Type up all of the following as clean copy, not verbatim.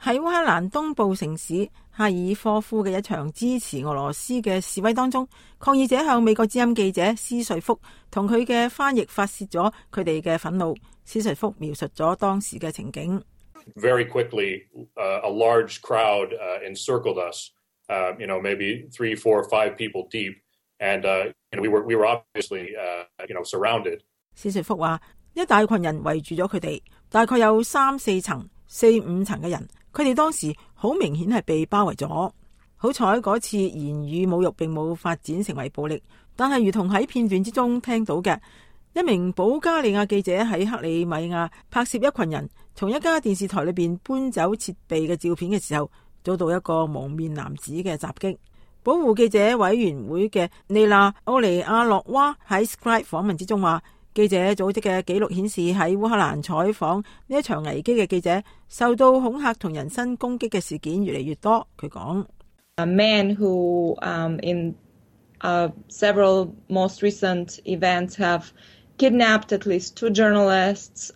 喺烏克蘭東部城市哈爾科夫嘅一場支持俄羅斯嘅示威當中，抗議者向美國之音記者斯瑞福同佢嘅翻譯發洩咗佢哋嘅憤怒。斯瑞福描述咗當時嘅情景。 Very quickly, a large crowd encircled us, maybe 3, 4, 5 people deep, and we were obviously, surrounded. 斯瑞福話，一大群人圍住咗佢哋，大概有3、4層、4、5層嘅人，佢哋當時好明顯係被包圍咗。好彩嗰次言語侮辱並冇發展成為暴力，但係如同喺片段之中聽到嘅，一名保加利亞記者喺克里米亞拍攝一群人從一家電視台裏邊搬走設備嘅照片嘅時候，遭到一個蒙面男子嘅襲擊。保護記者委員會嘅尼娜奧尼亞洛娃喺 Skype 訪問之中話，記者組織嘅記錄顯示喺烏克蘭採訪呢一場危機嘅記者受到恐嚇同人身攻擊嘅事件越嚟越多。佢講 ：A man who in several most recent events have kidnapped at least 2 journalists,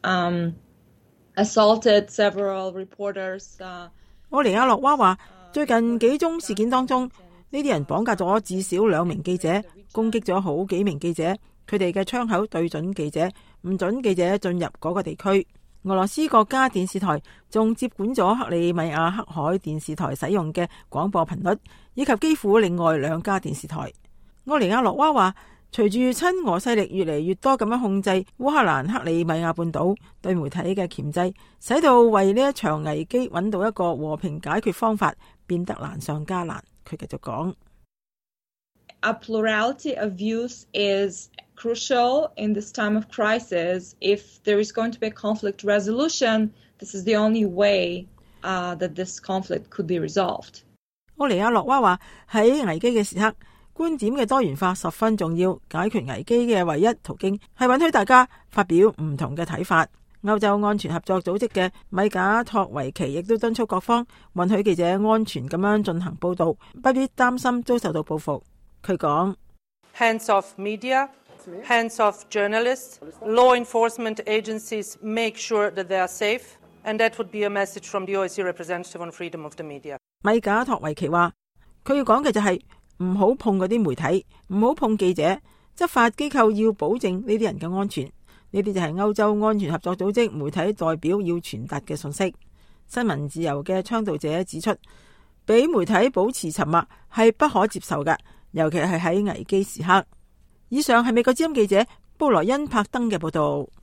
assaulted several reporters. 奧尼亞洛娃話，最近幾宗事件當中，呢啲人綁架咗至少2名記者，攻擊咗好幾名記者，佢哋嘅槍口對準記者，唔准記者進入嗰個地區。俄羅斯國家電視台仲接管咗克里米亞黑海電視台使用嘅廣播頻率，以及基輔另外2家電視台。奧尼亞洛娃話，隨住親俄勢力越嚟越多咁樣控制烏克蘭克里米亞半島，對媒體嘅鉗制，使到為呢一場危機揾到一個和平解決方法變得難上加難。佢繼續講 ：A plurality of views is crucial in this time of crisis. If there is going to be a conflict resolution, this is the only way that this conflict could be resolved. 奧尼亞洛娃話，喺危機嘅時刻，觀點嘅多元化十分重要，解決危機嘅唯一途徑係允許大家發表唔同嘅睇法。歐洲安全合作組織嘅米賈托維奇亦都敦促各方允許記者安全咁樣進行報道，不必擔心遭受到報復。佢講 ：Hands off media, hands off journalists, law enforcement agencies make sure that they are safe, and that would be a message from the OSCE representative on freedom of the media. 米賈托維奇話，佢要講嘅就係唔好碰嗰啲媒體，唔好碰記者，執法機構要保證呢啲人嘅安全。呢啲就係歐洲安全合作組織媒體代表要傳達嘅信息。新聞自由嘅倡導者指出，俾媒體保持沉默係不可接受嘅，尤其係喺危機時刻。以上係美國之音記者布萊恩柏登嘅報道。